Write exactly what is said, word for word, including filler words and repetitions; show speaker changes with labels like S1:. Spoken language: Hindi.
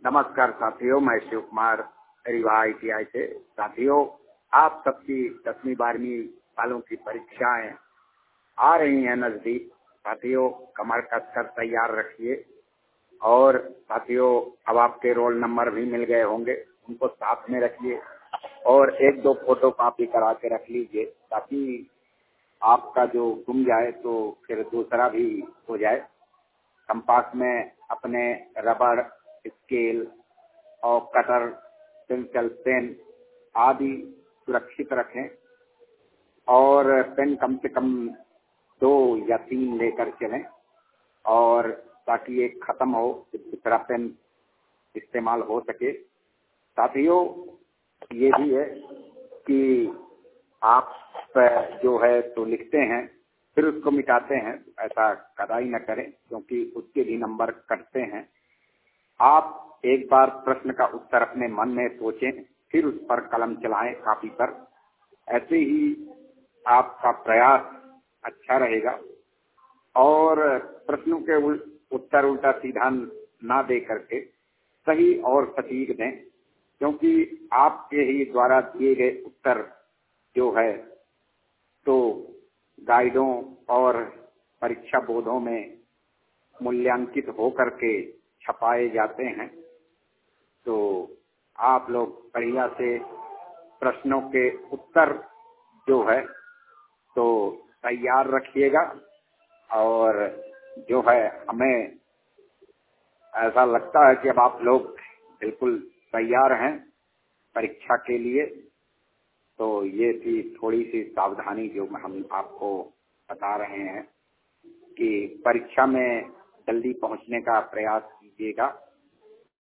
S1: नमस्कार साथियों, मैं Shiv Kumar Rewa I T I से। साथियों, आप सबकी दसवीं बारहवीं सालों की परीक्षाएं आ रही हैं नजदीक। साथियों, कमर कसकर तैयार रखिए। और साथियों, अब आपके रोल नंबर भी मिल गए होंगे, उनको साथ में रखिए और एक दो फोटो कॉपी करा के रख लीजिए, ताकि आपका जो गुम जाए तो फिर दूसरा भी हो जाए। कंपास में अपने रबड़, स्केल और कटर, पेंसिल, पेन आदि सुरक्षित रखें और पेन कम से कम दो या तीन लेकर चलें, और ताकि एक खत्म हो दूसरा पेन इस्तेमाल हो सके। साथियों, ये भी है कि आप जो है तो लिखते हैं फिर उसको मिटाते हैं, ऐसा कदाई न करें, क्योंकि उसके भी नंबर कटते हैं। आप एक बार प्रश्न का उत्तर अपने मन में सोचें, फिर उस पर कलम चलाएं कापी पर। ऐसे ही आपका प्रयास अच्छा रहेगा और प्रश्नों के उत्तर उल्टा सीधा ना दे करके सही और सटीक दें, क्योंकि आपके ही द्वारा दिए गए उत्तर जो है तो गाइडों और परीक्षा बोर्डों में मूल्यांकित होकर के छपाए जाते हैं। तो आप लोग बढ़िया से प्रश्नों के उत्तर जो है तो तैयार रखिएगा। और जो है हमें ऐसा लगता है कि अब आप लोग बिल्कुल तैयार हैं परीक्षा के लिए। तो ये थी थोड़ी सी सावधानी जो हम आपको बता रहे हैं कि परीक्षा में जल्दी पहुंचने का प्रयास कीजिएगा।